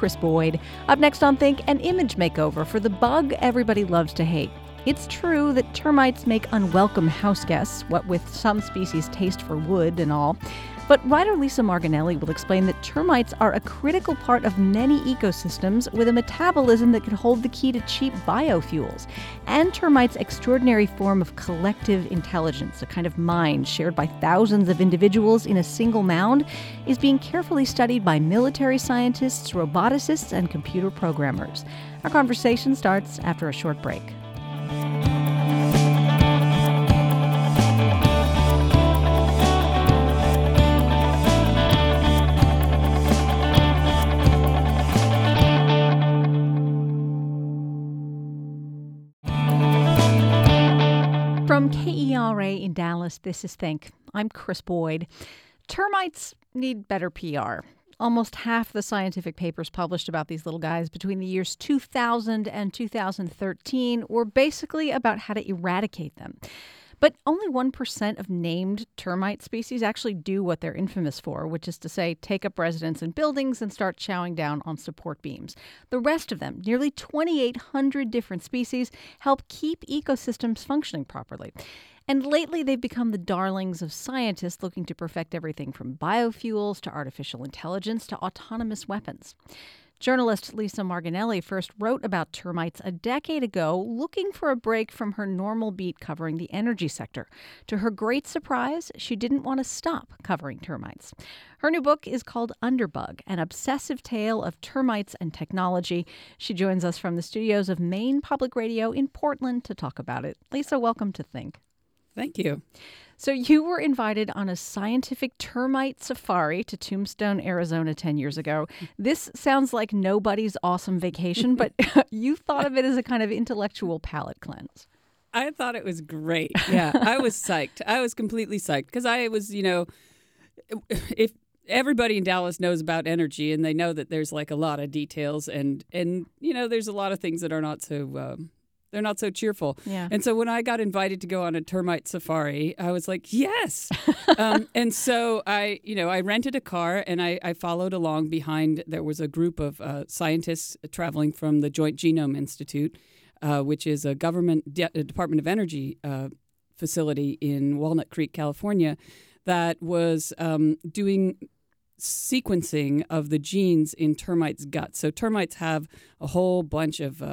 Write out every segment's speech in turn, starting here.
Chris Boyd. Up next on Think, an image makeover for the bug everybody loves to hate. It's true that termites make unwelcome house guests, what with some species' taste for wood and all. But writer Lisa Margonelli will explain that termites are a critical part of many ecosystems with a metabolism that could hold the key to cheap biofuels. And termites' extraordinary form of collective intelligence, a kind of mind shared by thousands of individuals in a single mound, is being carefully studied by military scientists, roboticists, and computer programmers. Our conversation starts after a short break. From KERA in Dallas, this is Think. I'm Chris Boyd. Termites need better PR. Almost half the scientific papers published about these little guys between the years 2000 and 2013 were basically about how to eradicate them. But only 1% of named termite species actually do what they're infamous for, which is to say, take up residence in buildings and start chowing down on support beams. The rest of them, nearly 2,800 different species, help keep ecosystems functioning properly. And lately, they've become the darlings of scientists looking to perfect everything from biofuels to artificial intelligence to autonomous weapons. Journalist Lisa Margonelli first wrote about termites a decade ago, looking for a break from her normal beat covering the energy sector. To her great surprise, she didn't want to stop covering termites. Her new book is called Underbug, an obsessive tale of termites and technology. She joins us from the studios of Maine Public Radio in Portland to talk about it. Lisa, welcome to Think. Thank you. So you were invited on a scientific termite safari to Tombstone, Arizona 10 years ago. This sounds like nobody's awesome vacation, but you thought of it as a kind of intellectual palate cleanse. I thought it was great. Yeah, I was psyched. I was completely psyched because I was, if everybody in Dallas knows about energy and they know that there's like a lot of details and there's a lot of things that are not so they're not so cheerful. Yeah. And so when I got invited to go on a termite safari, I was like, yes. And so I rented a car and I followed along behind. There was a group of scientists traveling from the Joint Genome Institute, which is a government Department of Energy facility in Walnut Creek, California, that was doing sequencing of the genes in termites' guts. So termites have a whole bunch of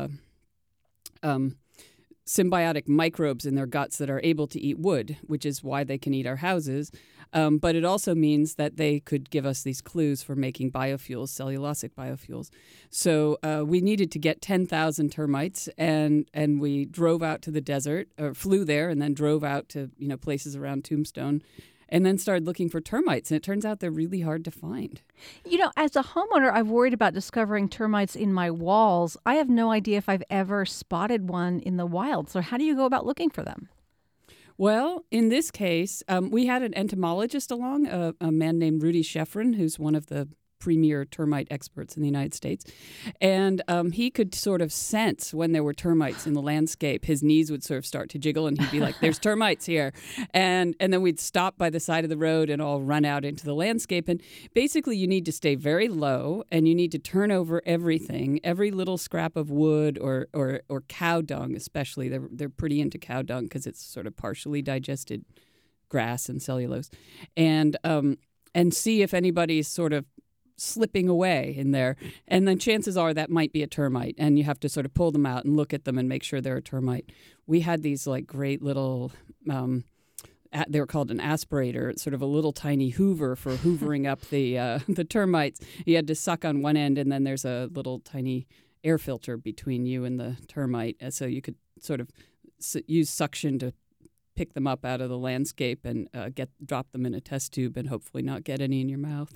symbiotic microbes in their guts that are able to eat wood, which is why they can eat our houses. But it also means that they could give us these clues for making biofuels, cellulosic biofuels. So we needed to get 10,000 termites, and we drove out to the desert, or flew there, and then drove out to places around Tombstone, and then started looking for termites. And it turns out they're really hard to find. As a homeowner, I've worried about discovering termites in my walls. I have no idea if I've ever spotted one in the wild. So how do you go about looking for them? Well, in this case, we had an entomologist along, a man named Rudy Sheffrin, who's one of the premier termite experts in the United States. And he could sort of sense when there were termites in the landscape. His knees would sort of start to jiggle and he'd be like, there's termites here. And then we'd stop by the side of the road and all run out into the landscape. And basically you need to stay very low and you need to turn over everything, every little scrap of wood or cow dung especially. They're pretty into cow dung because it's sort of partially digested grass and cellulose. And see if anybody's sort of slipping away in there. And then chances are that might be a termite. And you have to sort of pull them out and look at them and make sure they're a termite. We had these like great little, they were called an aspirator. It's sort of a little tiny hoover for hoovering up the termites. You had to suck on one end and then there's a little tiny air filter between you and the termite. And so you could sort of use suction to pick them up out of the landscape and drop them in a test tube and hopefully not get any in your mouth.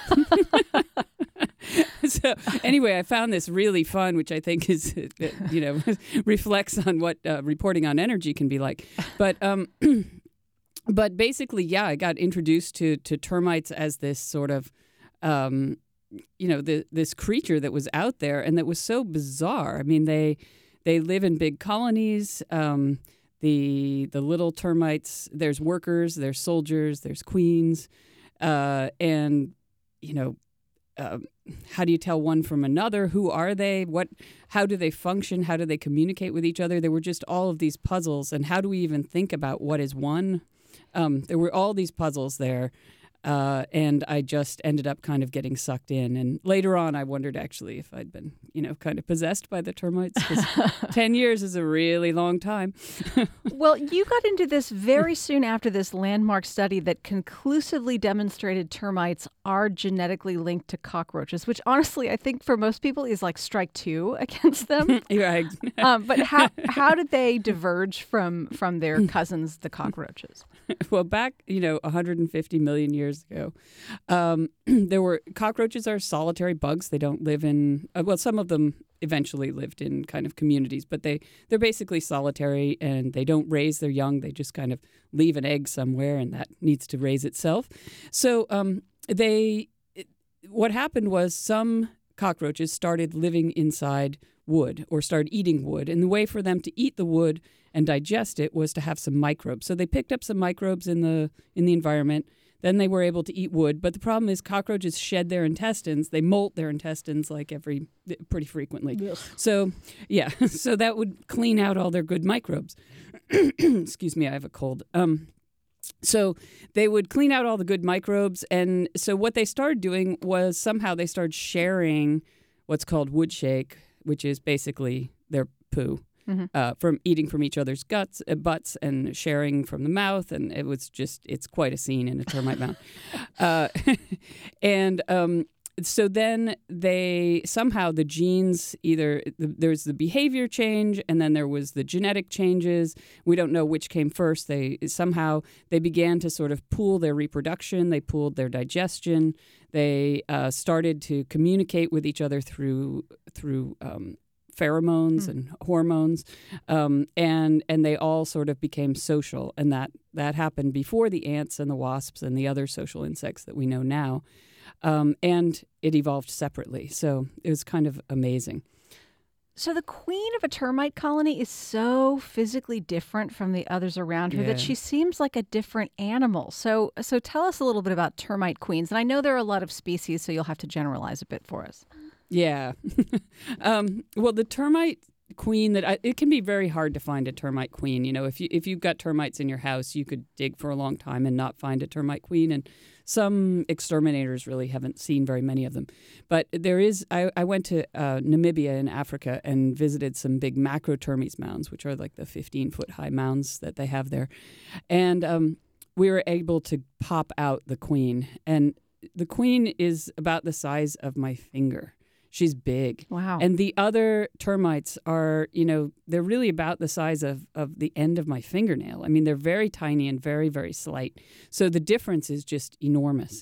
So anyway, I found this really fun, which I think is, reflects on what reporting on energy can be like. But but basically, yeah, I got introduced to termites as this sort of, this creature that was out there and that was so bizarre. I mean, they live in big colonies. The little termites, there's workers, there's soldiers, there's queens, and how do you tell one from another? Who are they? How do they function? How do they communicate with each other? There were just all of these puzzles. And how do we even think about what is one? There were all these puzzles there. And I just ended up kind of getting sucked in. And later on, I wondered actually if I'd been, kind of possessed by the termites. Because 10 years is a really long time. Well, you got into this very soon after this landmark study that conclusively demonstrated termites are genetically linked to cockroaches, which honestly, I think for most people is like strike two against them. Right. But how did they diverge from their cousins, the cockroaches? Well, back, 150 million years ago, there were cockroaches are solitary bugs. They don't live in, some of them eventually lived in kind of communities, but they're basically solitary and they don't raise their young. They just kind of leave an egg somewhere and that needs to raise itself. So what happened was some cockroaches started living inside wood or started eating wood. And the way for them to eat the wood and digest it was to have some microbes. So they picked up some microbes in the environment. Then they were able to eat wood. But the problem is cockroaches shed their intestines. They molt their intestines pretty frequently. Ugh. So, yeah, so that would clean out all their good microbes. Excuse me, I have a cold. So they would clean out all the good microbes. And so what they started doing was somehow they started sharing what's called wood shake, which is basically their poo. Mm-hmm. From eating from each other's butts and sharing from the mouth. And it's quite a scene in a termite mound. So then the genes, there's the behavior change and then there was the genetic changes. We don't know which came first. They began to sort of pool their reproduction. They pooled their digestion. They started to communicate with each other through pheromones and hormones, and they all sort of became social, and that happened before the ants and the wasps and the other social insects that we know now, and it evolved separately. So it was kind of amazing. So the queen of a termite colony is so physically different from the others around her that she seems like a different animal. So tell us a little bit about termite queens. And I know there are a lot of species, so you'll have to generalize a bit for us. Yeah. Well, the termite queen it can be very hard to find a termite queen. If you've got termites in your house, you could dig for a long time and not find a termite queen. And some exterminators really haven't seen very many of them. But there is, I went to Namibia in Africa and visited some big Macrotermes mounds, which are like the 15-foot high mounds that they have there. And we were able to pop out the queen. And the queen is about the size of my finger. She's big. Wow. And the other termites are, they're really about the size of the end of my fingernail. I mean, they're very tiny and very, very slight. So the difference is just enormous.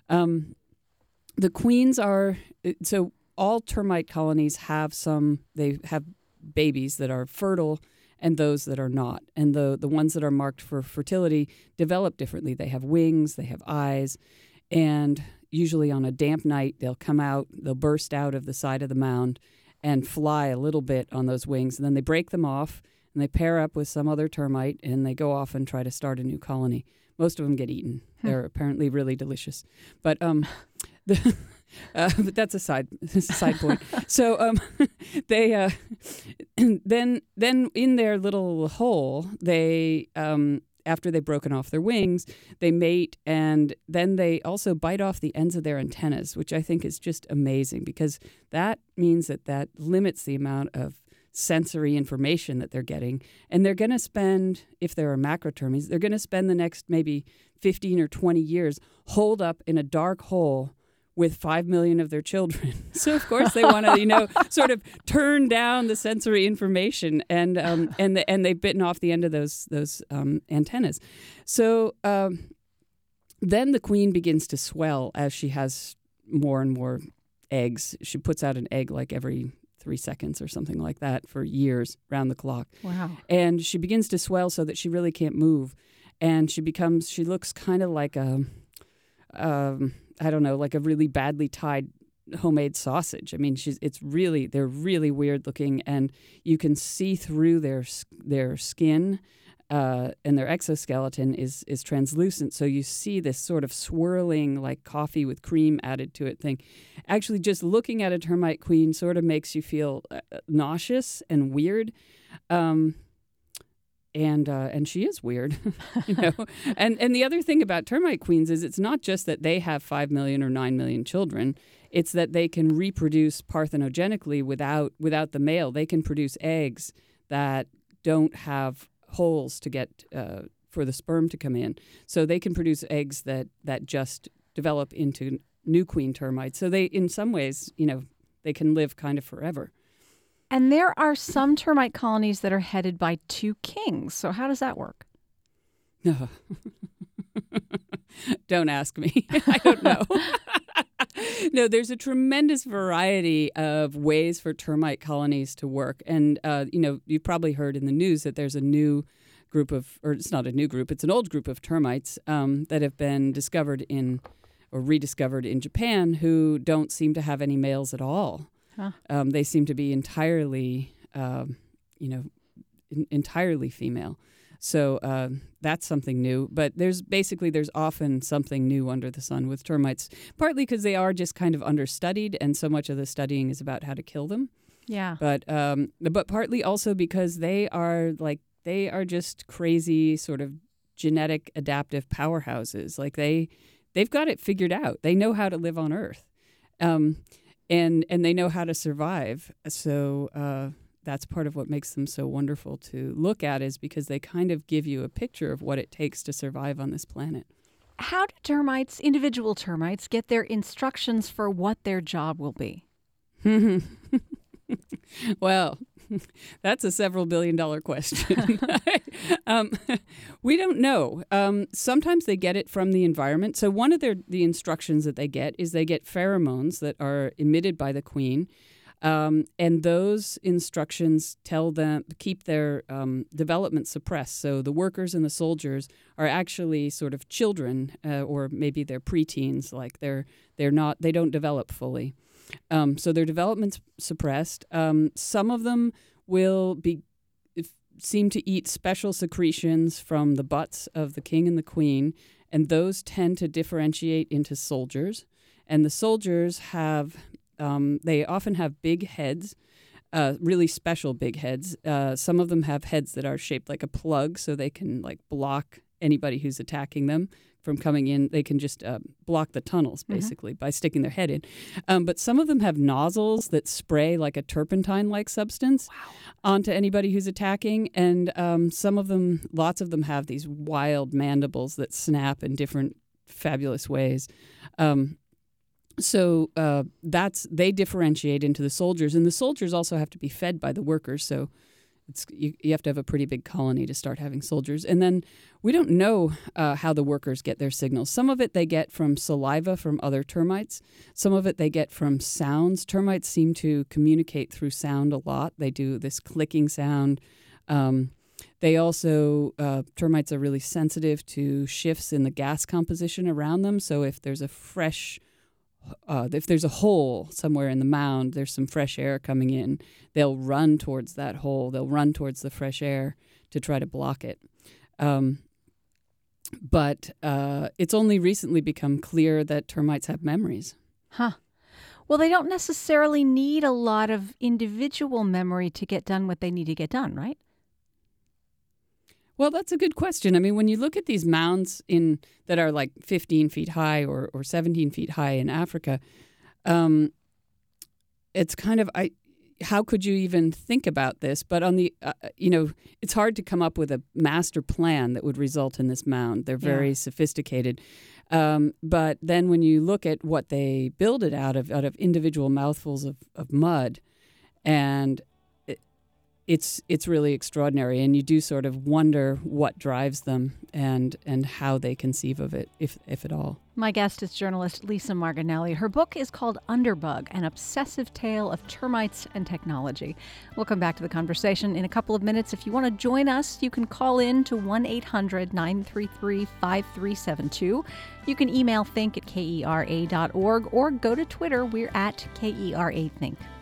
The queens so all termite colonies they have babies that are fertile and those that are not. And the ones that are marked for fertility develop differently. They have wings, they have eyes, and usually on a damp night, they'll burst out of the side of the mound and fly a little bit on those wings. And then they break them off and they pair up with some other termite and they go off and try to start a new colony. Most of them get eaten. They're apparently really delicious. But but that's a side point. So they then in their little hole, they after they've broken off their wings, they mate, and then they also bite off the ends of their antennas, which I think is just amazing because that means that limits the amount of sensory information that they're getting. And they're going to spend, if there are macrotermes, they're going to spend the next maybe 15 or 20 years holed up in a dark hole with 5 million of their children. So of course they want to, sort of turn down the sensory information, and they've bitten off the end of those antennas. So then the queen begins to swell as she has more and more eggs. She puts out an egg like every 3 seconds or something like that for years, round the clock. Wow! And she begins to swell so that she really can't move, and she looks kind of like like a really badly tied homemade sausage. I mean, they're really weird looking, and you can see through their skin their exoskeleton is translucent. So you see this sort of swirling, like coffee with cream added to it thing. Actually, just looking at a termite queen sort of makes you feel nauseous and weird. And she is weird, you know. And the other thing about termite queens is it's not just that they have 5 million or 9 million children. It's that they can reproduce parthenogenically without the male. They can produce eggs that don't have holes to get for the sperm to come in. So they can produce eggs that just develop into new queen termites. So they, in some ways, you know, they can live kind of forever. And there are some termite colonies that are headed by 2 kings. So how does that work? No. Don't ask me. I don't know. No, there's a tremendous variety of ways for termite colonies to work. And, you know, you've probably heard in the news that there's a new group of, or it's not a new group, it's an old group of termites that have been discovered in or rediscovered in Japan who don't seem to have any males at all. Huh. They seem to be entirely, entirely female. So that's something new. But there's often something new under the sun with termites, partly because they are just kind of understudied, and so much of the studying is about how to kill them. Yeah. But partly also because they are just crazy sort of genetic adaptive powerhouses. Like they've got it figured out. They know how to live on Earth, and they know how to survive. So. That's part of what makes them so wonderful to look at, is because they kind of give you a picture of what it takes to survive on this planet. How do individual termites, get their instructions for what their job will be? Well, that's a several billion-dollar question. We don't know. Sometimes they get it from the environment. So one of the instructions that they get is they get pheromones that are emitted by the queen. And those instructions keep their development suppressed. So the workers and the soldiers are actually sort of children, or maybe they're preteens, like they don't develop fully. So their development's suppressed. Some of them will seem to eat special secretions from the butts of the king and the queen, and those tend to differentiate into soldiers. And the soldiers have... they often have big heads, really special big heads. Some of them have heads that are shaped like a plug, so they can like block anybody who's attacking them from coming in. They can just block the tunnels, basically, by sticking their head in. But some of them have nozzles that spray like a turpentine-like substance onto anybody who's attacking. And lots of them have these wild mandibles that snap in different fabulous ways. So they differentiate into the soldiers, and the soldiers also have to be fed by the workers. So you have to have a pretty big colony to start having soldiers. And then we don't know how the workers get their signals. Some of it they get from saliva from other termites. Some of it they get from sounds. Termites seem to communicate through sound a lot. They do this clicking sound. They also, termites are really sensitive to shifts in the gas composition around them. So if there's a hole somewhere in the mound, there's some fresh air coming in, they'll run towards that hole. They'll run towards the fresh air to try to block it. But it's only recently become clear that termites have memories. Huh. Well, they don't necessarily need a lot of individual memory to get done what they need to get done, right? Well, that's a good question. I mean, when you look at these mounds that are like 15 feet high or 17 feet high in Africa, it's kind of how could you even think about this? But on the it's hard to come up with a master plan that would result in this mound. They're very sophisticated. But then when you look at what they build it out of individual mouthfuls of mud, and it's really extraordinary, and you do sort of wonder what drives them and how they conceive of it, if at all. My guest is journalist Lisa Margonelli. Her book is called Underbug, An Obsessive Tale of Termites and Technology. We'll come back to the conversation in a couple of minutes. If you want to join us, you can call in to 1-800-933-5372. You can email think@kera.org or go to Twitter. We're at KERA Think.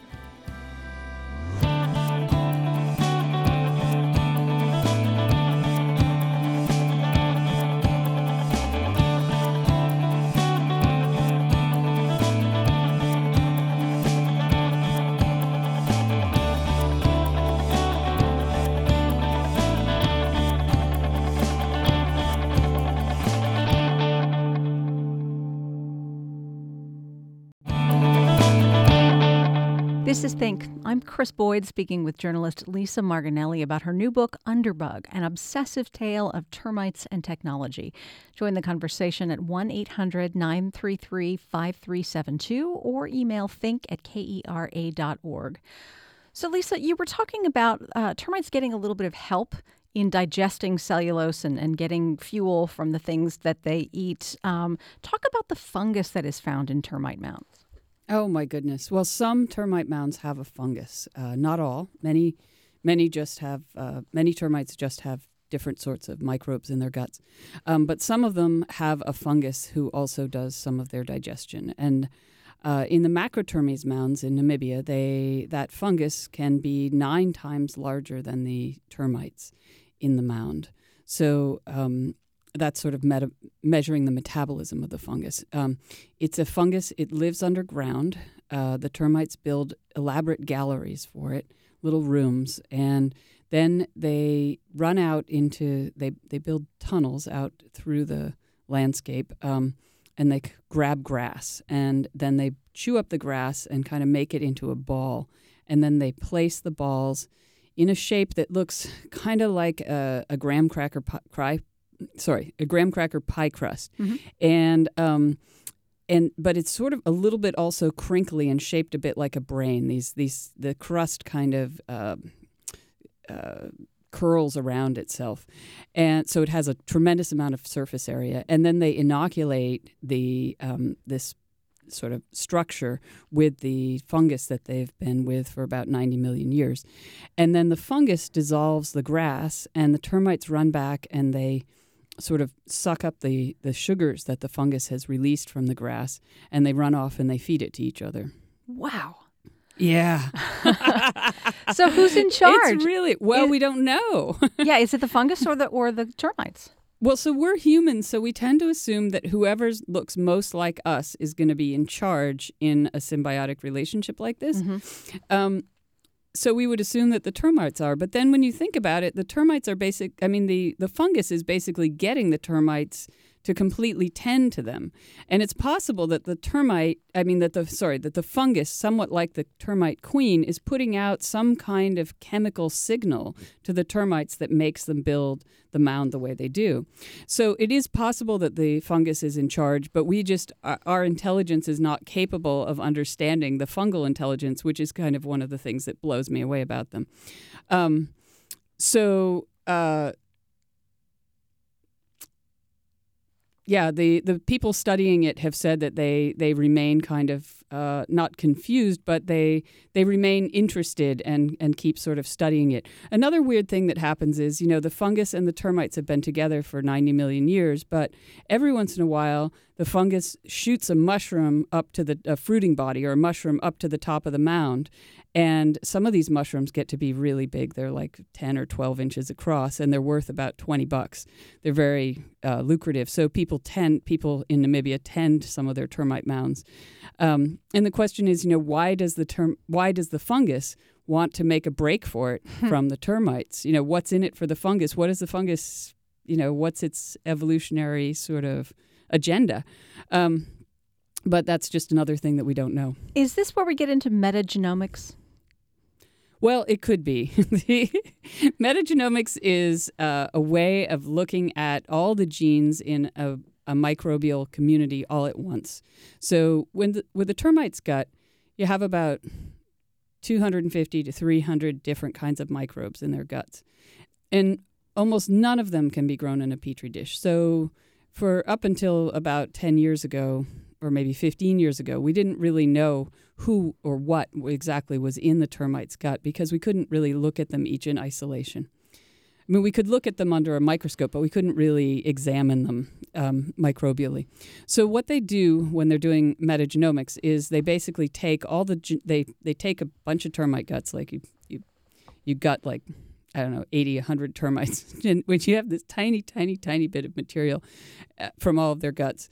This is Think. I'm Chris Boyd speaking with journalist Lisa Margonelli about her new book, Underbug, an obsessive tale of termites and technology. Join the conversation at 1-800-933-5372 or email think@kera.org. So, Lisa, you were talking about termites getting a little bit of help in digesting cellulose and getting fuel from the things that they eat. Talk about the fungus that is found in termite mounds. Oh, my goodness. Well, some termite mounds have a fungus. Not all. Many just have. Many termites just have different sorts of microbes in their guts. But some of them have a fungus who also does some of their digestion. And in the Macrotermes mounds in Namibia, that fungus can be 9 times larger than the termites in the mound. So that's sort of measuring the metabolism of the fungus. It's a fungus. It lives underground. The termites build elaborate galleries for it, little rooms, and then they run out into, they build tunnels out through the landscape, and they grab grass, and then they chew up the grass and kind of make it into a ball, and then they place the balls in a shape that looks kind of like a graham cracker pie crust, mm-hmm. But it's sort of a little bit also crinkly and shaped a bit like a brain. The crust kind of curls around itself, and so it has a tremendous amount of surface area. And then they inoculate this sort of structure with the fungus that they've been with for about 90 million years, and then the fungus dissolves the grass, and the termites run back and they sort of suck up the sugars that the fungus has released from the grass, and they run off and they feed it to each other. Wow. Yeah. So who's in charge? It's really, we don't know. Yeah, is it the fungus or the termites? Well, so we're humans, so we tend to assume that whoever looks most like us is going to be in charge in a symbiotic relationship like this. Mm-hmm. So we would assume that the termites are. But then when you think about it, the termites are the fungus is basically getting the termites to completely tend to them. And it's possible that the fungus, somewhat like the termite queen, is putting out some kind of chemical signal to the termites that makes them build the mound the way they do. So it is possible that the fungus is in charge, but our intelligence is not capable of understanding the fungal intelligence, which is kind of one of the things that blows me away about them. Yeah, the people studying it have said that they remain kind of not confused, but they remain interested and keep sort of studying it. Another weird thing that happens is, the fungus and the termites have been together for 90 million years, but every once in a while, the fungus shoots a mushroom up to a fruiting body or a mushroom up to the top of the mound. And some of these mushrooms get to be really big. They're like 10 or 12 inches across, and they're worth about $20. They're very lucrative. So people in Namibia tend some of their termite mounds. And the question is, why does the fungus want to make a break for it from the termites? What's in it for the fungus? What is the fungus? What's its evolutionary sort of agenda? But that's just another thing that we don't know. Is this where we get into metagenomics? Well, it could be. Metagenomics is a way of looking at all the genes in a microbial community all at once. So with the termite's gut, you have about 250 to 300 different kinds of microbes in their guts. And almost none of them can be grown in a petri dish. So for up until about 10 years ago, or maybe 15 years ago, we didn't really know who or what exactly was in the termite's gut because we couldn't really look at them each in isolation. I mean, we could look at them under a microscope, but we couldn't really examine them microbially. So what they do when they're doing metagenomics is they basically take they take a bunch of termite guts, like you got like, I don't know, 80, 100 termites, which you have this tiny, tiny, tiny bit of material from all of their guts.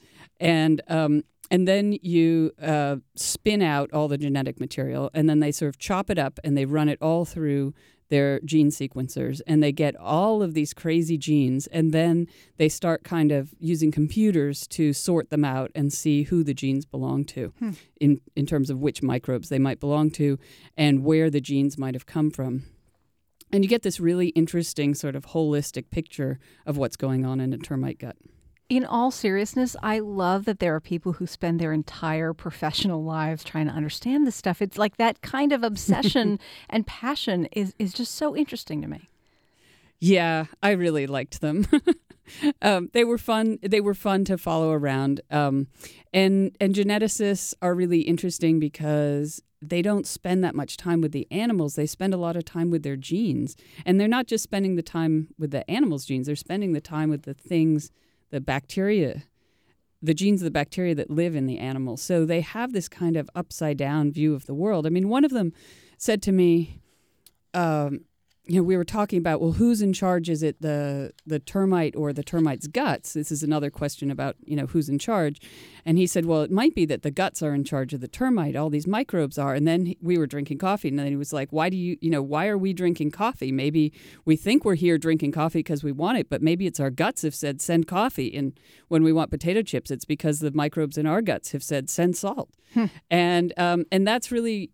And then you spin out all the genetic material, and then they sort of chop it up, and they run it all through their gene sequencers, and they get all of these crazy genes, and then they start kind of using computers to sort them out and see who the genes belong to in terms of which microbes they might belong to and where the genes might have come from. And you get this really interesting sort of holistic picture of what's going on in a termite gut. In all seriousness, I love that there are people who spend their entire professional lives trying to understand this stuff. It's like that kind of obsession and passion is just so interesting to me. Yeah, I really liked them. They were fun. They were fun to follow around. And geneticists are really interesting because they don't spend that much time with the animals. They spend a lot of time with their genes. And they're not just spending the time with the animals' genes. They're spending the time with the things, the bacteria, the genes of the bacteria that live in the animals. So they have this kind of upside down view of the world. I mean, one of them said to me, we were talking about, well, who's in charge? Is it the termite or the termite's guts? This is another question about, who's in charge. And he said, well, it might be that the guts are in charge of the termite. All these microbes are. And then we were drinking coffee. And then he was like, why are we drinking coffee? Maybe we think we're here drinking coffee because we want it, but maybe it's our guts have said, send coffee. And when we want potato chips, it's because the microbes in our guts have said, send salt. And that's really,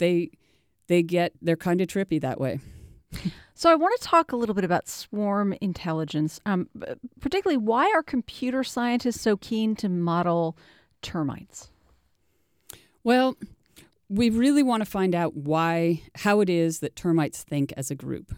they're kind of trippy that way. So I want to talk a little bit about swarm intelligence, particularly why are computer scientists so keen to model termites? Well, we really want to find out how it is that termites think as a group.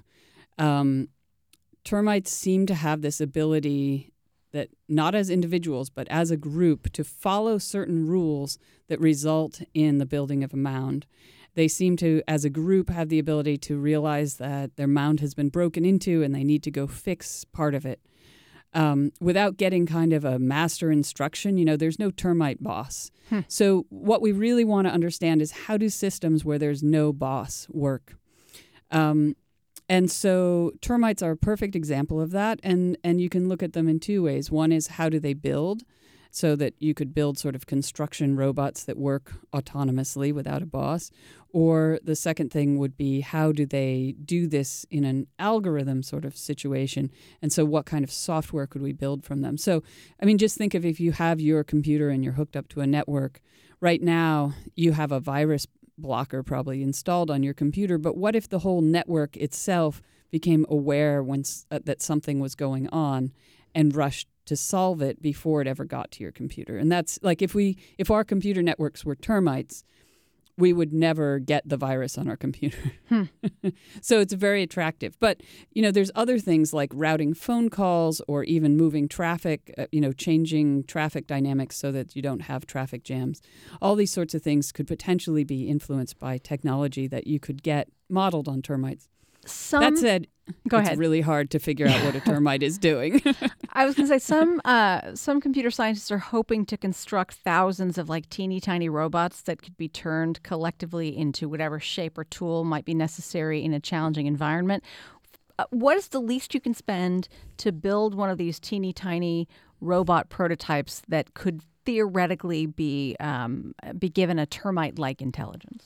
Termites seem to have this ability that not as individuals, but as a group to follow certain rules that result in the building of a mound. They seem to, as a group, have the ability to realize that their mound has been broken into and they need to go fix part of it. Without getting kind of a master instruction, there's no termite boss. So what we really want to understand is how do systems where there's no boss work? And so termites are a perfect example of that. And you can look at them in two ways. One is how do they build? So that you could build sort of construction robots that work autonomously without a boss. Or the second thing would be how do they do this in an algorithm sort of situation? And so what kind of software could we build from them? So, just think of if you have your computer and you're hooked up to a network. Right now, you have a virus blocker probably installed on your computer. But what if the whole network itself became aware that something was going on and rushed to solve it before it ever got to your computer? And that's like if our computer networks were termites, we would never get the virus on our computer. So it's very attractive. But, there's other things like routing phone calls or even moving traffic, changing traffic dynamics so that you don't have traffic jams. All these sorts of things could potentially be influenced by technology that you could get modeled on termites. That said, it's really hard to figure out what a termite is doing. I was going to say some computer scientists are hoping to construct thousands of like teeny tiny robots that could be turned collectively into whatever shape or tool might be necessary in a challenging environment. What is the least you can spend to build one of these teeny tiny robot prototypes that could theoretically be given a termite-like intelligence?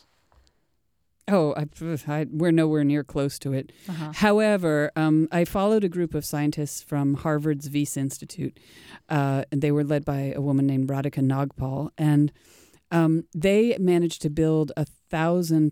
Oh, we're nowhere near close to it. However, I followed a group of scientists from Harvard's Wyss Institute, and they were led by a woman named Radhika Nagpal, and they managed to build 1,000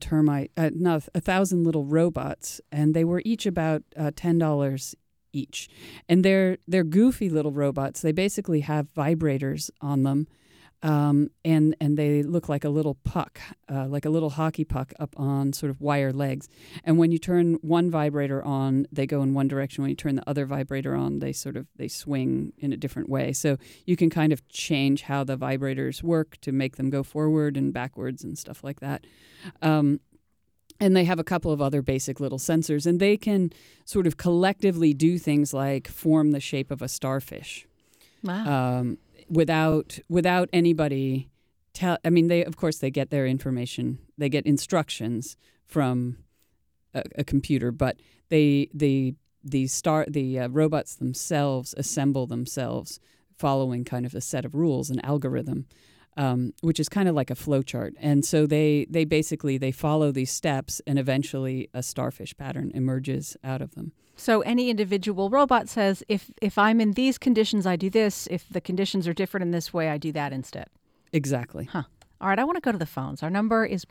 little robots, and they were each about $10 each. And they're goofy little robots. They basically have vibrators on them. And they look like a little puck, like a little hockey puck up on sort of wire legs. And when you turn one vibrator on, they go in one direction. When you turn the other vibrator on, they swing in a different way. So you can kind of change how the vibrators work to make them go forward and backwards and stuff like that. And they have a couple of other basic little sensors, and they can sort of collectively do things like form the shape of a starfish. Wow. Without anybody they get their information, they get instructions from a computer, but the robots themselves assemble themselves following kind of a set of rules, an algorithm. which is kind of like a flow chart. And so they basically follow these steps, and eventually a starfish pattern emerges out of them. So any individual robot says, if I'm in these conditions, I do this. If the conditions are different in this way, I do that instead. Exactly. Huh. All right, I want to go to the phones. Our number is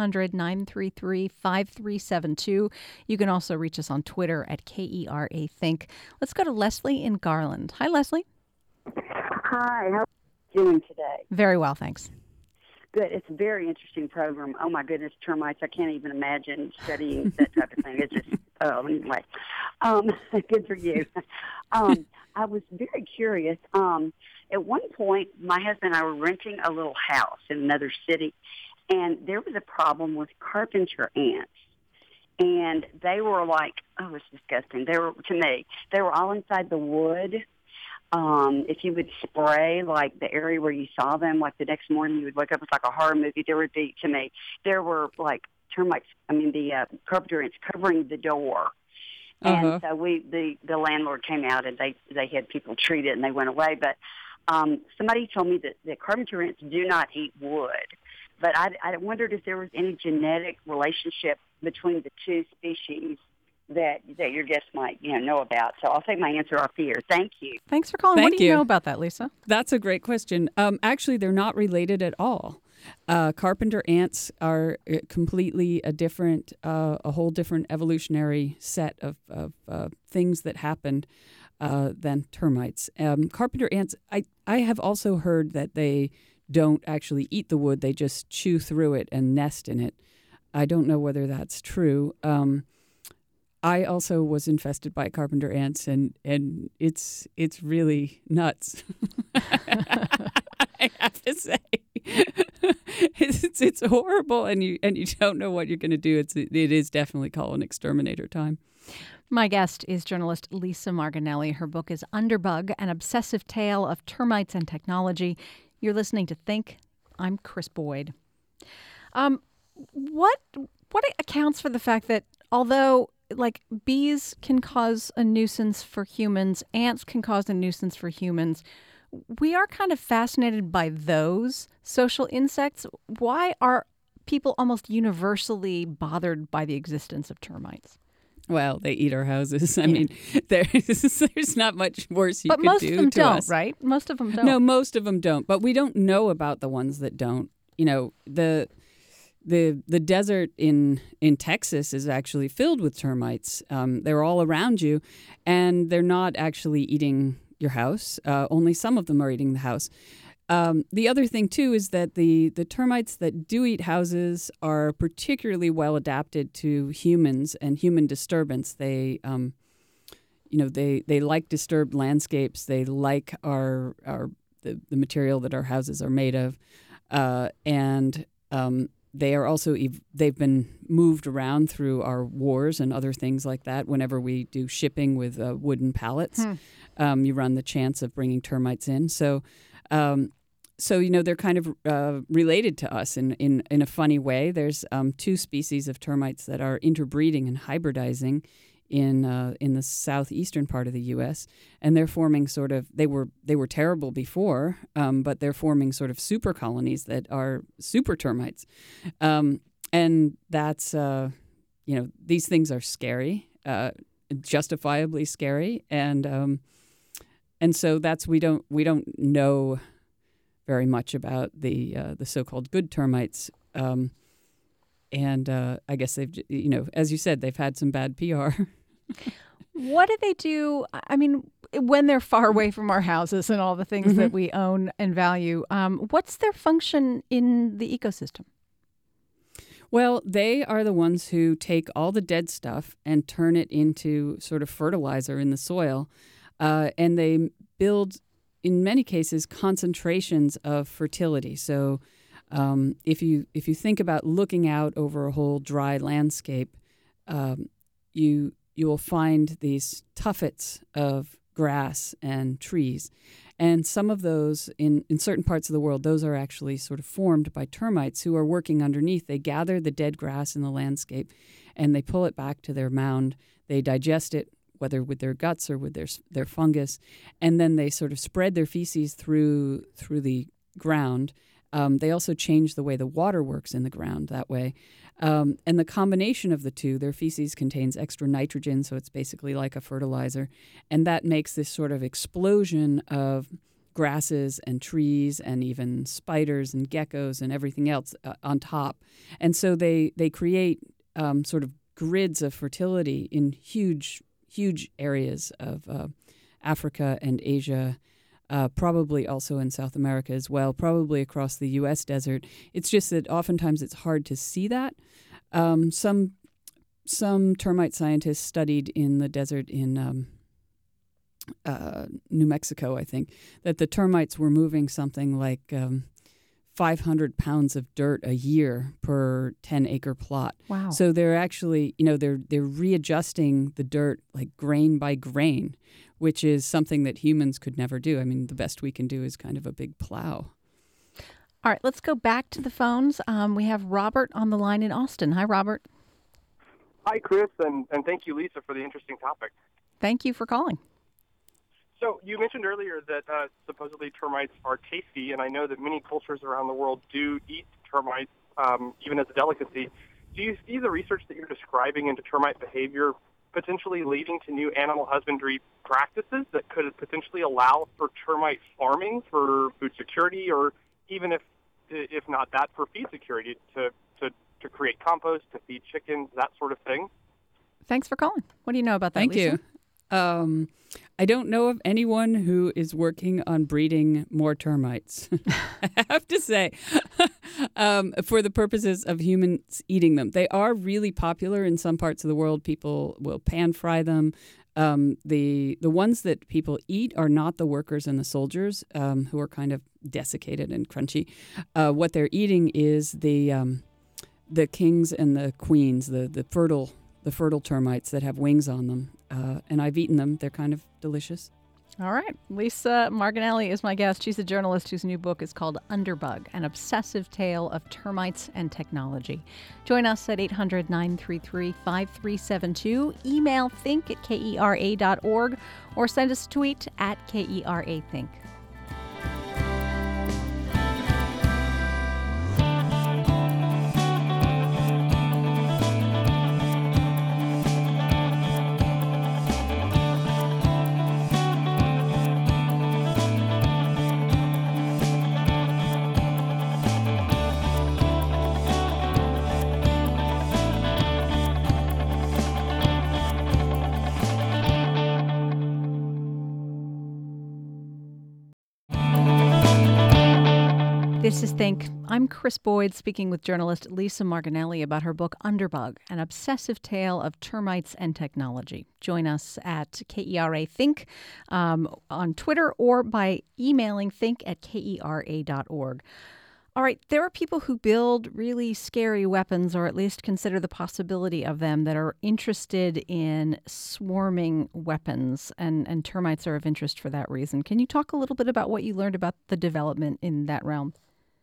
1-800-933-5372. You can also reach us on Twitter at KERA Think. Let's go to Leslie in Garland. Hi, Leslie. Hi, how are you doing today? Very well, thanks. Good. It's a very interesting program. Oh, my goodness, termites. I can't even imagine studying that type of thing. It's just, anyway. Good for you. I was very curious. At one point, my husband and I were renting a little house in another city, and there was a problem with carpenter ants. And they were like, oh, it's disgusting. They were all inside the wood. If you would spray, like, the area where you saw them, like, the next morning you would wake up, it's like a horror movie. There were, like, termites, the carpenter ants covering the door. And so the landlord came out, and they had people treat it, and they went away. But somebody told me that the carpenter ants do not eat wood. But I wondered if there was any genetic relationship between the two species that your guests might know about. So I'll take my answer off here. Thank you. Thanks for calling. What do you know about that, Lisa? That's a great question. Actually, they're not related at all. Carpenter ants are completely a whole different evolutionary set of things that happened than termites. Carpenter ants, I have also heard that they don't actually eat the wood. They just chew through it and nest in it. I don't know whether that's true. I also was infested by carpenter ants, and it's really nuts. I have to say, it's horrible, and you don't know what you're going to do. It is definitely called an exterminator time. My guest is journalist Lisa Margonelli. Her book is Underbug: An Obsessive Tale of Termites and Technology. You're listening to Think. I'm Chris Boyd. What accounts for the fact that although, like, bees can cause a nuisance for humans, ants can cause a nuisance for humans, we are kind of fascinated by those social insects? Why are people almost universally bothered by the existence of termites? Well, they eat our houses. I mean, there's not much worse you could do to us. But most of them don't, right? Most of them don't. No, most of them don't. But we don't know about the ones that don't. The desert in Texas is actually filled with termites. They're all around you, and they're not actually eating your house. Only some of them are eating the house. The other thing, too, is that the termites that do eat houses are particularly well adapted to humans and human disturbance. They like disturbed landscapes. They like the material that our houses are made of, and they are also they've been moved around through our wars and other things like that. Whenever we do shipping with wooden pallets, you run the chance of bringing termites in. So they're kind of related to us in a funny way. There's two species of termites that are interbreeding and hybridizing in the southeastern part of the U.S., and they're forming sort of they were terrible before, but they're forming sort of super colonies that are super termites, and that's these things are scary, justifiably scary, and so that's we don't know very much about the so-called good termites. And I guess they've, as you said, they've had some bad PR. What do they do? I mean, when they're far away from our houses and all the things that we own and value, what's their function in the ecosystem? Well, they are the ones who take all the dead stuff and turn it into sort of fertilizer in the soil. And they build, in many cases, concentrations of fertility. So if you think about looking out over a whole dry landscape, you will find these tuffets of grass and trees. And some of those, in certain parts of the world, those are actually sort of formed by termites who are working underneath. They gather the dead grass in the landscape, and they pull it back to their mound. They digest it, whether with their guts or with their fungus, and then they sort of spread their feces through the ground They also change the way the water works in the ground that way. And the combination of the two, their feces contains extra nitrogen, so it's basically like a fertilizer. And that makes this sort of explosion of grasses and trees and even spiders and geckos and everything else on top. And so they create sort of grids of fertility in huge areas of Africa and Asia, probably also in South America as well, probably across the U.S. desert. It's just that oftentimes it's hard to see that. Some termite scientists studied in the desert in New Mexico, I think, that the termites were moving something like 500 pounds of dirt a year per 10-acre plot. Wow. So they're actually, they're readjusting the dirt like grain by grain, which is something that humans could never do. I mean, the best we can do is kind of a big plow. All right, let's go back to the phones. We have Robert on the line in Austin. Hi, Robert. Hi, Chris, and thank you, Lisa, for the interesting topic. Thank you for calling. So you mentioned earlier that supposedly termites are tasty, and I know that many cultures around the world do eat termites, even as a delicacy. Do you see the research that you're describing into termite behavior potentially leading to new animal husbandry practices that could potentially allow for termite farming for food security, or even if not that, for feed security, to create compost, to feed chickens, that sort of thing? Thanks for calling. What do you know about that, Thank Lisa? you. I don't know of anyone who is working on breeding more termites, I have to say, for the purposes of humans eating them. They are really popular in some parts of the world. People will pan fry them. The ones that people eat are not the workers and the soldiers, who are kind of desiccated and crunchy. What they're eating is the kings and the queens, the fertile termites that have wings on them. And I've eaten them. They're kind of delicious. All right. Lisa Margonelli is my guest. She's a journalist whose new book is called Underbug, An Obsessive Tale of Termites and Technology. Join us at 800-933-5372. Email think@kera.org or send us a tweet at KERAthink. This is Think. I'm Chris Boyd, speaking with journalist Lisa Margonelli about her book Underbug, An Obsessive Tale of Termites and Technology. Join us at KERA Think on Twitter or by emailing think@kera.org. All right, there are people who build really scary weapons, or at least consider the possibility of them, that are interested in swarming weapons, and termites are of interest for that reason. Can you talk a little bit about what you learned about the development in that realm?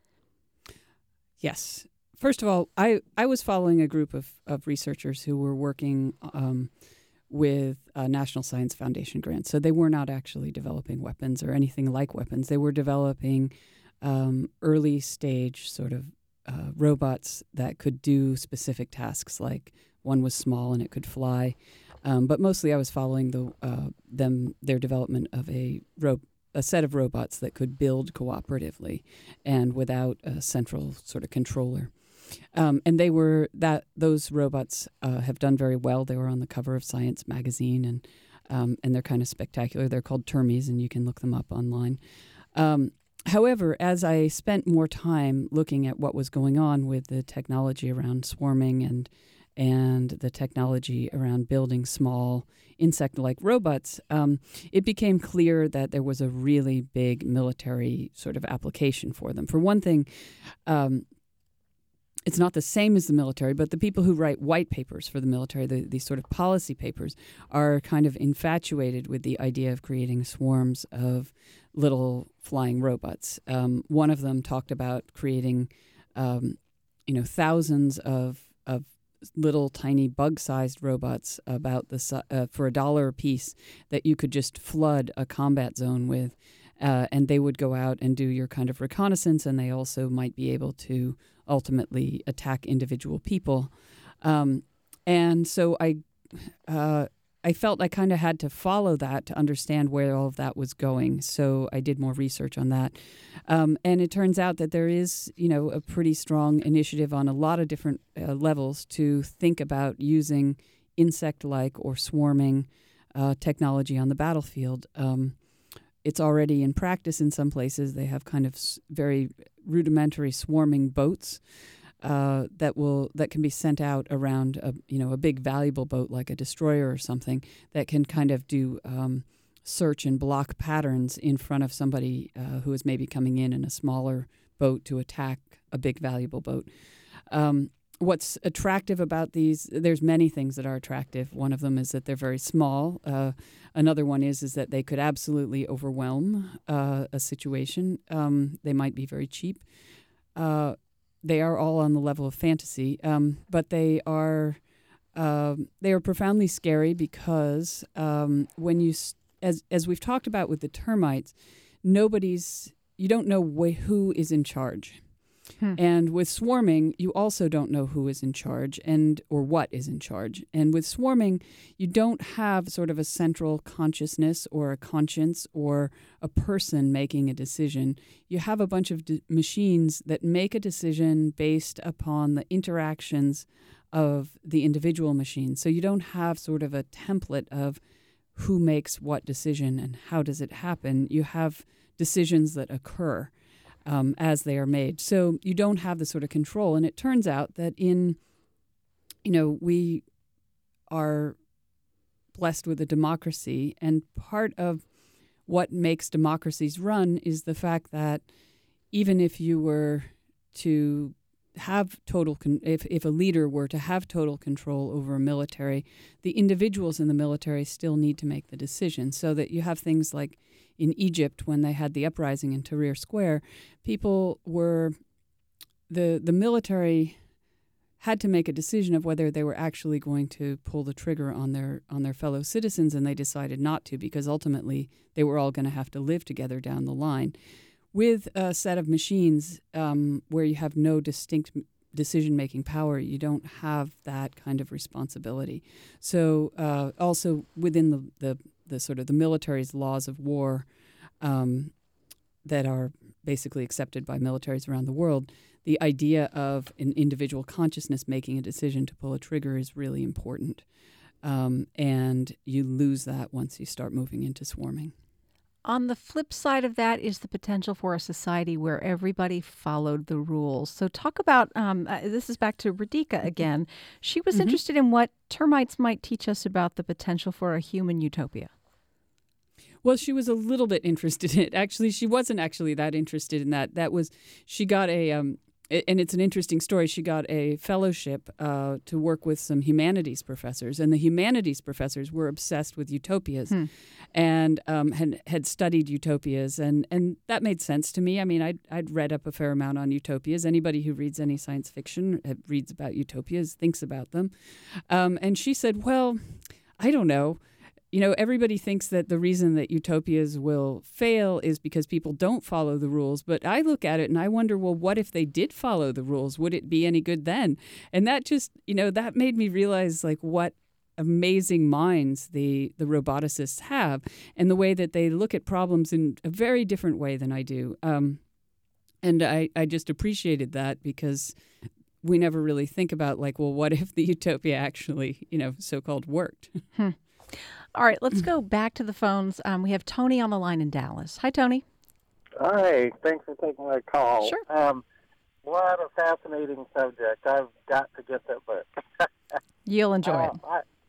Yes. First of all, I was following a group of researchers who were working with National Science Foundation grants. So they were not actually developing weapons or anything like weapons. They were developing early stage sort of robots that could do specific tasks, like one was small and it could fly. But mostly I was following their development of a set of robots that could build cooperatively and without a central sort of controller. And those robots have done very well. They were on the cover of Science magazine, and they're kind of spectacular. They're called Termies, and you can look them up online. However, as I spent more time looking at what was going on with the technology around swarming and the technology around building small insect-like robots, it became clear that there was a really big military sort of application for them. For one thing, it's not the same as the military, but the people who write white papers for the military, these sort of policy papers, are kind of infatuated with the idea of creating swarms of little flying robots. One of them talked about creating, thousands of little tiny bug-sized robots for $1 a piece that you could just flood a combat zone with. and they would go out and do your kind of reconnaissance, and they also might be able to ultimately attack individual people. And so I felt I kind of had to follow that to understand where all of that was going. So I did more research on that. And it turns out that there is, a pretty strong initiative on a lot of different levels to think about using insect-like or swarming technology on the battlefield. It's already in practice in some places. They have kind of very rudimentary swarming boats that can be sent out around a big valuable boat like a destroyer or something that can kind of do search and block patterns in front of somebody who is maybe coming in a smaller boat to attack a big valuable boat. What's attractive about these? There's many things that are attractive. One of them is that they're very small. Another one is that they could absolutely overwhelm a situation. They might be very cheap. They are all on the level of fantasy, but they are profoundly scary because when you, as we've talked about with the termites, you don't know who is in charge. And with swarming, you also don't know who is in charge or what is in charge. And with swarming, you don't have sort of a central consciousness or a conscience or a person making a decision. You have a bunch of machines that make a decision based upon the interactions of the individual machine. So you don't have sort of a template of who makes what decision and how does it happen. You have decisions that occur as they are made. So you don't have the sort of control. And it turns out that we are blessed with a democracy. And part of what makes democracies run is the fact that even if you were to have if a leader were to have total control over a military, the individuals in the military still need to make the decision. So that you have things like in Egypt, when they had the uprising in Tahrir Square, the military had to make a decision of whether they were actually going to pull the trigger on their fellow citizens, and they decided not to because ultimately they were all going to have to live together down the line. With a set of machines where you have no distinct decision-making power, you don't have that kind of responsibility. So also within the sort of the military's laws of war that are basically accepted by militaries around the world, the idea of an individual consciousness making a decision to pull a trigger is really important. And you lose that once you start moving into swarming. On the flip side of that is the potential for a society where everybody followed the rules. So talk about, this is back to Radhika again. She was interested in what termites might teach us about the potential for a human utopia. Well, she was a little bit interested in it. Actually, she wasn't actually that interested in that. She got and it's an interesting story. She got a fellowship to work with some humanities professors, and the humanities professors were obsessed with utopias and had studied utopias, and that made sense to me. I mean, I'd read up a fair amount on utopias. Anybody who reads any science fiction reads about utopias, thinks about them. And she said, well, I don't know. Everybody thinks that the reason that utopias will fail is because people don't follow the rules. But I look at it and I wonder, well, what if they did follow the rules? Would it be any good then? And that just, that made me realize like what amazing minds the roboticists have and the way that they look at problems in a very different way than I do. And I just appreciated that because we never really think about like, well, what if the utopia actually, so-called worked? All right, let's go back to the phones. We have Tony on the line in Dallas. Hi, Tony. Hi, thanks for taking my call. Sure. What a fascinating subject. I've got to get that book. You'll enjoy it.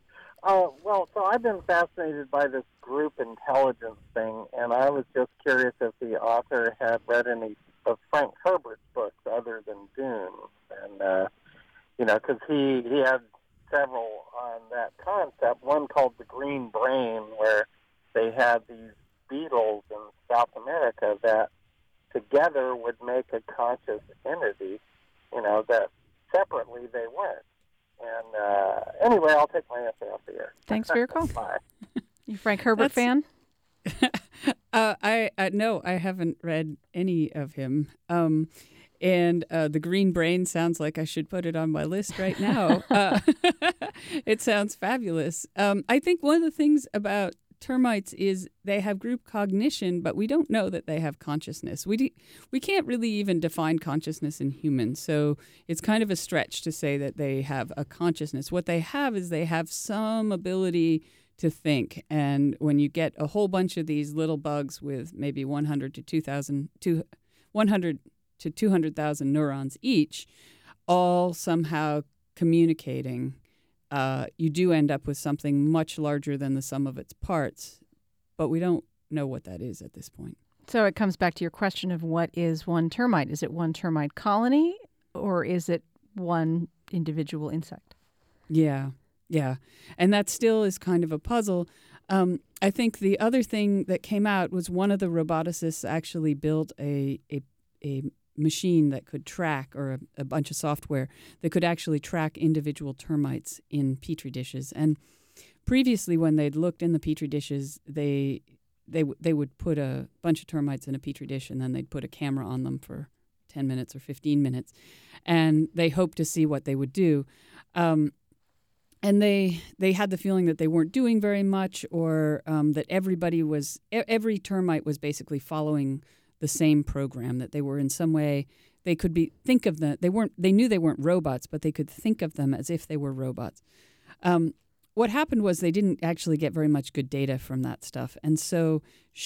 So I've been fascinated by this group intelligence thing, and I was just curious if the author had read any of Frank Herbert's books other than Dune. And, because he had several on that concept, one called The Green Brain, where they had these beetles in South America that together would make a conscious entity, that separately they weren't. And anyway, I'll take my answer off the air. Thanks for your call. Bye. You Frank Herbert fan? No, I haven't read any of him. And The Green Brain sounds like I should put it on my list right now. It sounds fabulous. I think one of the things about termites is they have group cognition, but we don't know that they have consciousness. We can't really even define consciousness in humans, so it's kind of a stretch to say that they have a consciousness. What they have is they have some ability to think, and when you get a whole bunch of these little bugs with maybe 100 to 200,000 neurons each, all somehow communicating, you do end up with something much larger than the sum of its parts, but we don't know what that is at this point. So it comes back to your question of what is one termite? Is it one termite colony, or is it one individual insect? Yeah. And that still is kind of a puzzle. I think the other thing that came out was one of the roboticists actually built a machine that could track, or a bunch of software that could actually track individual termites in petri dishes. And previously, when they'd looked in the petri dishes, they would put a bunch of termites in a petri dish, and then they'd put a camera on them for 10 minutes or 15 minutes, and they hoped to see what they would do. And they had the feeling that they weren't doing very much, or that every termite was basically following the same program, that they were in some way, they knew they weren't robots, but they could think of them as if they were robots. What happened was they didn't actually get very much good data from that stuff. And so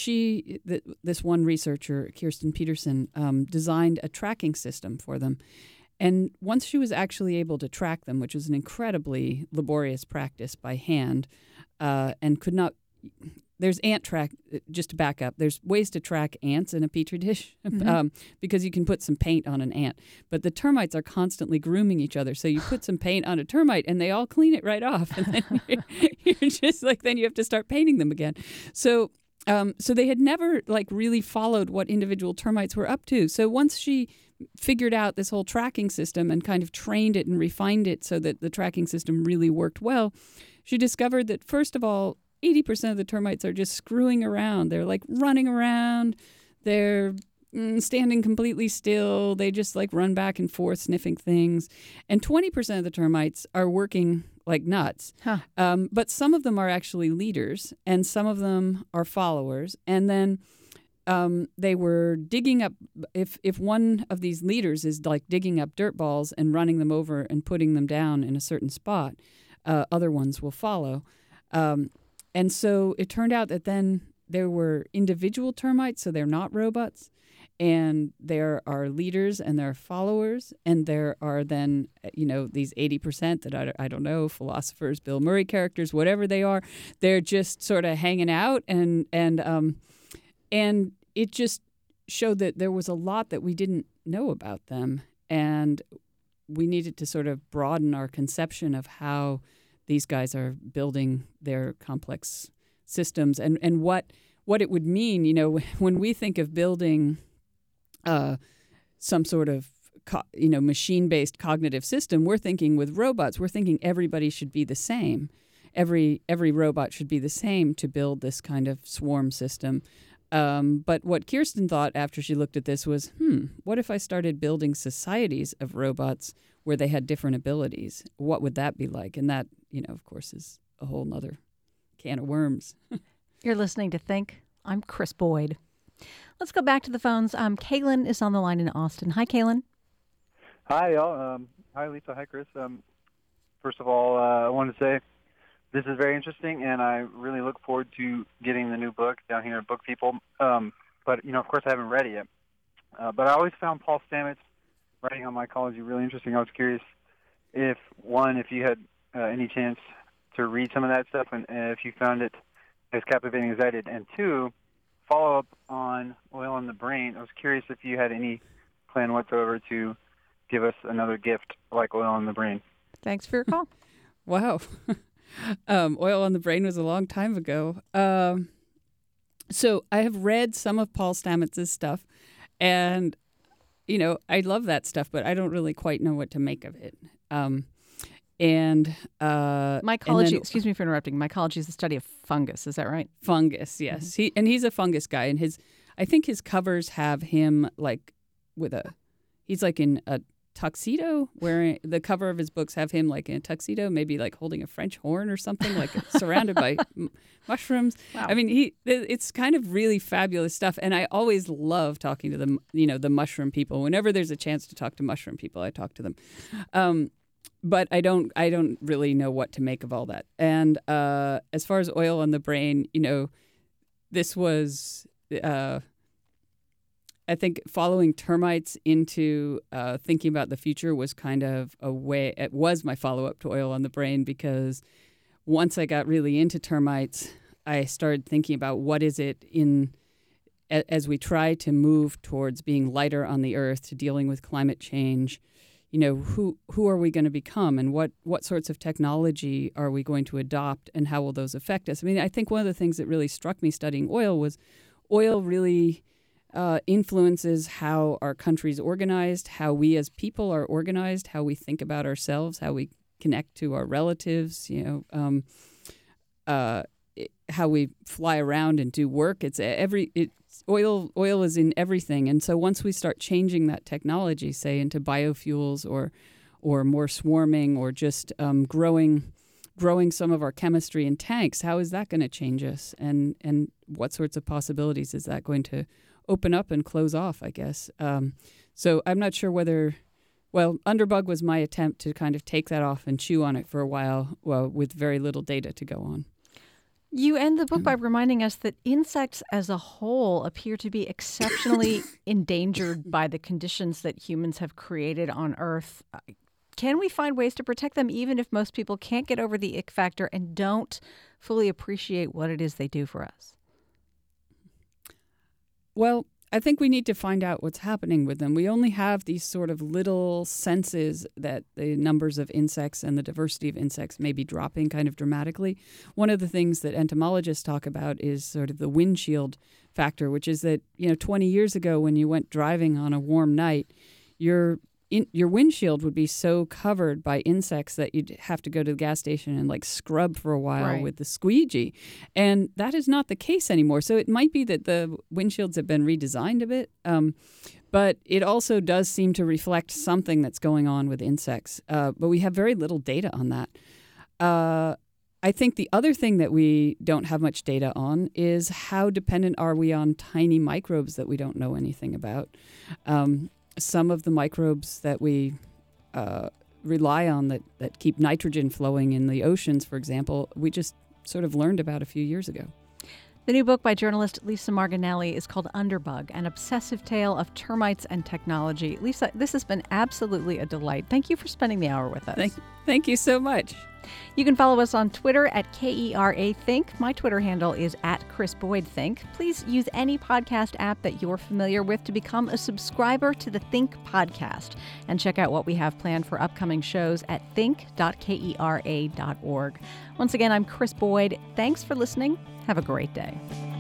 this one researcher, Kirsten Peterson, designed a tracking system for them. And once she was actually able to track them, which was an incredibly laborious practice by hand, and could not... There's ant track, just to back up, there's ways to track ants in a petri dish because you can put some paint on an ant. But the termites are constantly grooming each other. So you put some paint on a termite and they all clean it right off. And then you're just like, then you have to start painting them again. So they had never really followed what individual termites were up to. So once she figured out this whole tracking system and kind of trained it and refined it so that the tracking system really worked well, she discovered that, first of all, 80% of the termites are just screwing around. They're running around. They're standing completely still. They just run back and forth sniffing things. And 20% of the termites are working like nuts. Huh. But some of them are actually leaders, and some of them are followers. And then they were digging up, if one of these leaders is digging up dirt balls and running them over and putting them down in a certain spot, other ones will follow. And so it turned out that then there were individual termites, so they're not robots, and there are leaders and there are followers, and there are then, these 80% that I don't know, philosophers, Bill Murray characters, whatever they are, they're just sort of hanging out, and it just showed that there was a lot that we didn't know about them, and we needed to sort of broaden our conception of how these guys are building their complex systems, and what it would mean, when we think of building some sort of machine-based cognitive system, we're thinking with robots, we're thinking everybody should be the same. Every robot should be the same to build this kind of swarm system. But what Kirsten thought after she looked at this was, what if I started building societies of robots where they had different abilities? What would that be like? And that, of course, is a whole nother can of worms. You're listening to Think. I'm Chris Boyd. Let's go back to the phones. Kaylin is on the line in Austin. Hi, Kaylin. Hi, y'all. Hi, Lisa. Hi, Chris. First of all, I wanted to say this is very interesting, and I really look forward to getting the new book down here at Book People. But, of course, I haven't read it yet. But I always found Paul Stamets writing on mycology really interesting. I was curious if you had any chance to read some of that stuff, and if you found it as captivating as I did. And two, follow up on Oil in the Brain. I was curious if you had any plan whatsoever to give us another gift like Oil in the Brain. Thanks for your call. Wow. Oil on the Brain was a long time ago. So I have read some of Paul Stamets' stuff, and, I love that stuff, but I don't really quite know what to make of it. And mycology, excuse me for interrupting. Mycology is the study of fungus. Is that right? Fungus, yes. He's a fungus guy, and I think his covers have him like he's like in a tuxedo, wearing the cover of his books have him like in a tuxedo, maybe like holding a French horn or something, like surrounded by mushrooms. Wow. I mean, it's kind of really fabulous stuff, and I always love talking to them. The mushroom people. Whenever there's a chance to talk to mushroom people, I talk to them. But I don't really know what to make of all that. And as far as oil on the brain, this was. I think following termites into thinking about the future was kind of a way. It was my follow-up to oil on the brain, because once I got really into termites, I started thinking about what is it as we try to move towards being lighter on the earth, to dealing with climate change. Who are we going to become, and what sorts of technology are we going to adopt, and how will those affect us? I mean, I think one of the things that really struck me studying oil was oil really influences how our country's organized, how we as people are organized, how we think about ourselves, how we connect to our relatives, how we fly around and do work. Oil is in everything. And so once we start changing that technology, say into biofuels or more swarming, or just growing some of our chemistry in tanks, how is that going to change us? And what sorts of possibilities is that going to open up and close off, I guess. So I'm not sure whether, Underbug was my attempt to kind of take that off and chew on it for a while, with very little data to go on. You end the book by reminding us that insects as a whole appear to be exceptionally endangered by the conditions that humans have created on Earth. Can we find ways to protect them, even if most people can't get over the ick factor and don't fully appreciate what it is they do for us? Well, I think we need to find out what's happening with them. We only have these sort of little senses that the numbers of insects and the diversity of insects may be dropping kind of dramatically. One of the things that entomologists talk about is sort of the windshield factor, which is that, 20 years ago when you went driving on a warm night, your windshield would be so covered by insects that you'd have to go to the gas station and like scrub for a while with the squeegee. And that is not the case anymore. So it might be that the windshields have been redesigned a bit, but it also does seem to reflect something that's going on with insects. But we have very little data on that. I think the other thing that we don't have much data on is how dependent are we on tiny microbes that we don't know anything about. Some of the microbes that we rely on that keep nitrogen flowing in the oceans, for example, we just sort of learned about a few years ago. The new book by journalist Lisa Margonelli is called Underbug, an obsessive tale of termites and technology. Lisa, this has been absolutely a delight. Thank you for spending the hour with us. Thank you so much. You can follow us on Twitter at KERA Think. My Twitter handle is at Chris Boyd Think. Please use any podcast app that you're familiar with to become a subscriber to the Think podcast, and check out what we have planned for upcoming shows at think.kera.org. Once again, I'm Chris Boyd. Thanks for listening. Have a great day.